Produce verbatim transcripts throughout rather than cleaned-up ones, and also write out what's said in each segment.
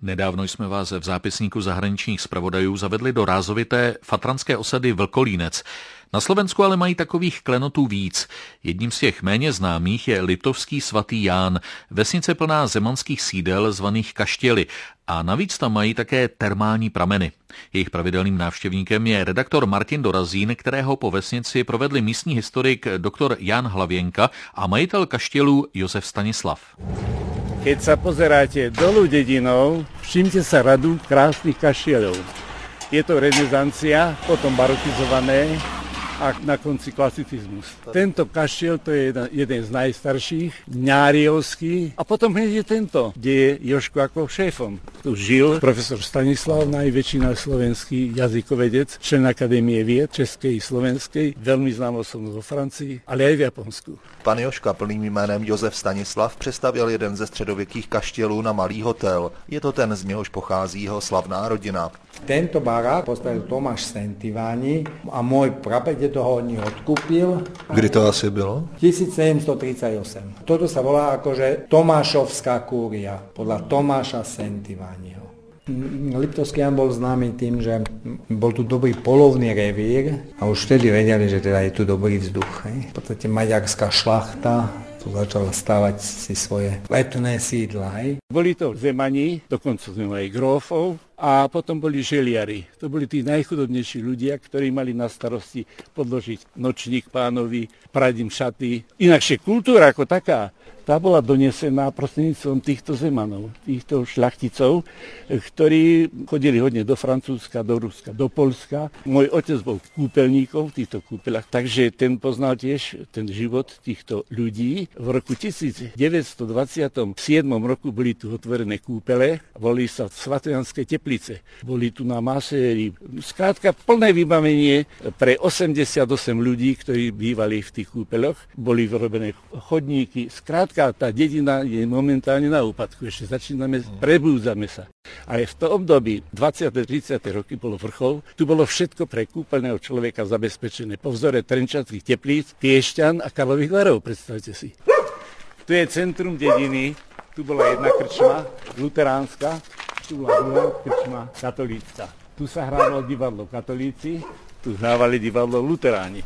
Nedávno jsme vás v zápisníku zahraničních zpravodajů zavedli do rázovité fatranské osady Vlkolínec. Na Slovensku ale mají takových klenotů víc. Jedním z těch méně známých je Liptovský svatý Ján, vesnice plná zemanských sídel zvaných kaštěly. A navíc tam mají také termální prameny. Jejich pravidelným návštěvníkem je redaktor Martin Dorazín, kterého po vesnici provedli místní historik doktor Jan Hlavěnka a majitel kaštělů Jozef Stanislav. Keď sa pozeráte dolu dedinou, všimte sa radu krásnych kaštieľov. Je to renesancia, potom barokizované a na konci klasicizmus. Tento kaštiel to je jeden, jeden z najstarších, Ňáriovský. A potom hneď je tento, kde je Jožko ako šéfom. Tu žil profesor Stanislav, najväčší náš slovenský jazykovedec, člen Akadémie vied českej i slovenskej, veľmi známo som vo Francii, ale aj v Japonsku. Pan Jožka plným jménem Josef Stanislav přestavěl jeden ze středověkých kaštělů na malý hotel. Je to ten, z něhož pochází jeho slavná rodina. Tento barák postavil Tomáš Sentiváni a môj prapradedo ho od nich odkúpil. Kdy to asi bylo? tisícsedemstotridsaťosem. Toto sa volá akože Tomášovská kúria, podľa Tomáša Sentivániho. Liptovský Ján bol známy tým, že bol tu dobrý polovný revír a už vtedy vedeli, že teda je tu dobrý vzduch. Hej. V podstate maďarská šlachta tu začala stávať si svoje letné sídla. Hej. Boli to zemani, dokonca sme mali grófov, a potom boli želiari. To boli tí najchudobnejší ľudia, ktorí mali na starosti podložiť nočník pánovi, prať im šaty. Inakšie kultúra ako taká, tá bola donesená prostredníctvom týchto zemanov, týchto šľachticov, ktorí chodili hodne do Francúzska, do Ruska, do Polska. Môj otec bol kúpeľníkom v týchto kúpeľach, takže ten poznal tiež ten život týchto ľudí. V roku devätnásťstodvadsaťsedem roku boli tu otvorené kúpele, volili sa Svatojanské Teplice. Boli tu na maséri. Skrátka plné vybavenie pre osemdesiatosem ľudí, ktorí bývali v tých kúpeľoch. Boli vyrobené chodníky. Skrátka tá dedina je momentálne na úpadku. Ešte začíname, prebúdzame sa. Ale v tom období dvadsiate tridsiate roky bolo vrchol. Tu bolo všetko pre kúpeľného človeka zabezpečené. Po vzore Trenčanských Teplíc, Piešťan a Karlových Varov, predstavte si. Tu je centrum dediny. Tu bola jedna krčma, luteránska. Tu bola druhá krčma, katolícka. Tu sa hrávalo divadlo katolíci, tu hrávali divadlo luteráni.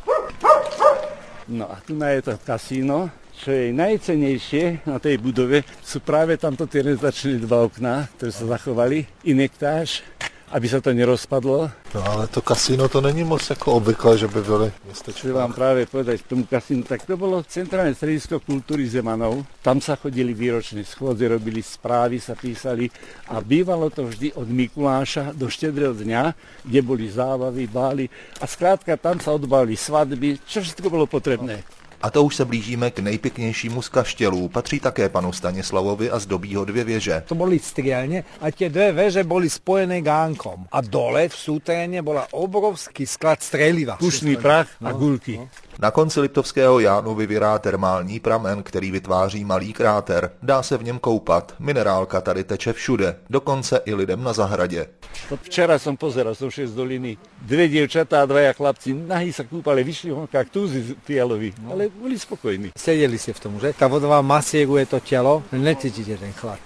No a tu je to kasíno. Čo je najcennejšie na tej budove, sú práve tamto tie renesančné dva okná, ktoré sa zachovali, inektáž, aby sa to nerozpadlo. No ale to kasíno to není moc ako obvykle, že by byli městečka. Čo vám práve povedať k tomu kasínu, tak to bolo centrálne stredisko kultúry Zemanov. Tam sa chodili výročné schôdze, robili správy, sa písali a bývalo to vždy od Mikuláša do Štedrého dňa, kde boli zábavy, bály a skrátka tam sa odbavili svadby, čo všetko bolo potrebné. A to už se blížíme k nejpěknějšímu z kaštělů. Patří také panu Stanislavovi a zdobí ho dvě věže. To boli strielne a tie dve veže boli spojené gánkom. A dole v súteréne bola obrovský sklad streliva. Pušný prach a gulky. No. Na konci Liptovského Jánu vyvěrá termální pramen, který vytváří malý kráter. Dá se v něm koupat. Minerálka tady teče všude, dokonce i lidem na zahradě. Včera som pozeral, som šiel z doliny. Dve dievčatá a dvaja chlapci nahý sa kúpali, vyšli v honkách túzy fialovi, ale boli spokojní. Sedeli ste v tom, že? Tá voda vám masíruje to telo, necítite ten chlad.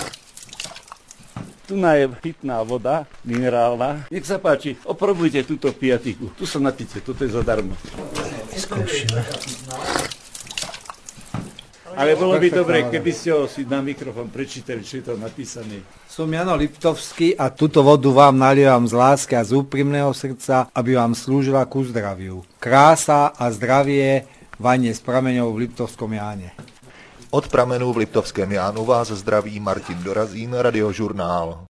Tu je pitná voda, minerálna. Nech sa páči, oprobujte túto piatiku. Tu sa napíte, toto je zadarmo. Skúšime. Ale bolo by dobre, keby ste ho si na mikrofón prečítali, čo je to napísané. Som Jano Liptovský a túto vodu vám nalievam z lásky a z úprimného srdca, aby vám slúžila ku zdraviu. Krása a zdravie vanie z prameňov v Liptovskom Jáne. Od pramenů v Liptovském Jánu vás zdraví Martin Dorazín, Radiožurnál.